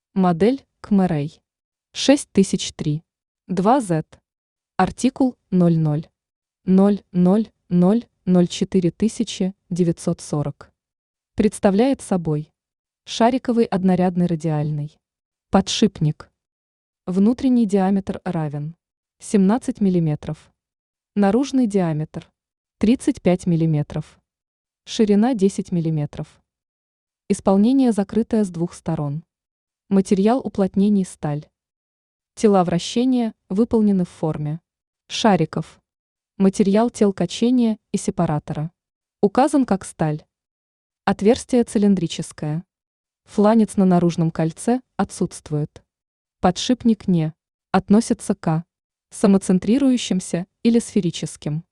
Модель Кмерей 6003. 2Z. Артикул 0000004940. Представляет собой шариковый однорядный радиальный подшипник. Внутренний диаметр равен 17 мм. Наружный диаметр 35 мм. Ширина 10 мм. Исполнение закрытое с двух сторон. Материал уплотнений сталь. Тела вращения выполнены в форме шариков. Материал тел качения и сепаратора указан как сталь. Отверстие цилиндрическое. Фланец на наружном кольце отсутствует. Подшипник не относится к самоцентрирующимся или сферическим.